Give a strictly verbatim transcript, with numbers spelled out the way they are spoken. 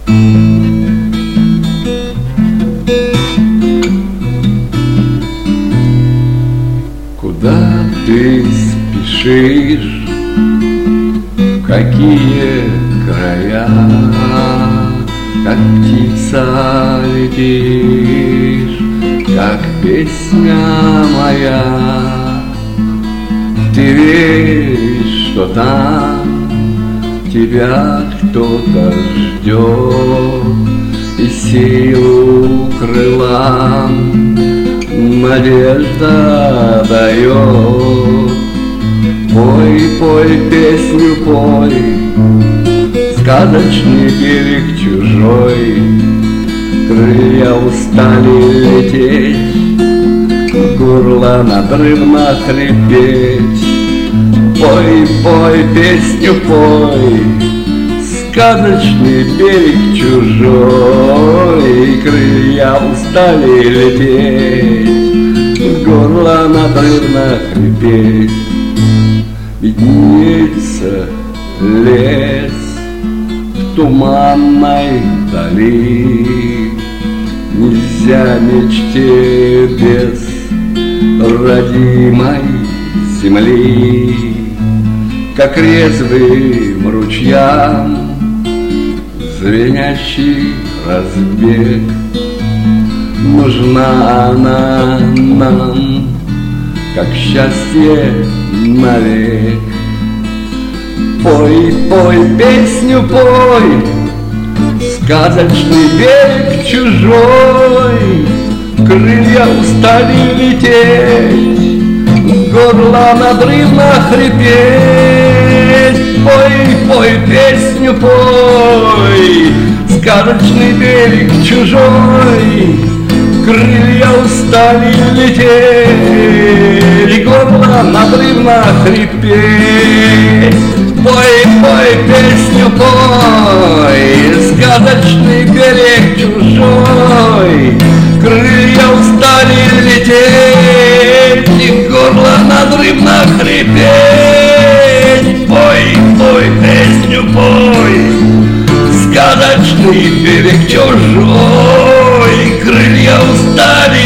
Куда ты спешишь, в какие края, как птица летишь, как песня моя. Ты веришь, что там тебя кто-то ждет, и силу крылам надежда дает. Пой, пой, песню пой, сказочный берег чужой. Крылья устали лететь, горло надрывно хрипеть. Пой, пой, песню пой, сказочный берег чужой. Крылья устали лететь, горло надрывно хрипеть. Виднеется лес в туманной дали, нельзя мечте без родимой земли. Как резвым ручьям звенящий разбег, нужна она нам, как счастье навек. Пой, пой, песню пой, сказочный берег чужой. Крылья устали лететь, горло надрывно хрипеть. Пой, пой, песню пой, сказочный берег чужой. Крылья устали лететь, горло надрывно хрипеть. Пой, пой, песню пой, сказочный берег чужой. Крылья устали лететь, и горло надрывно хрипеть. Пой, пой, песню пой, сказочный берег чужой. Крылья устали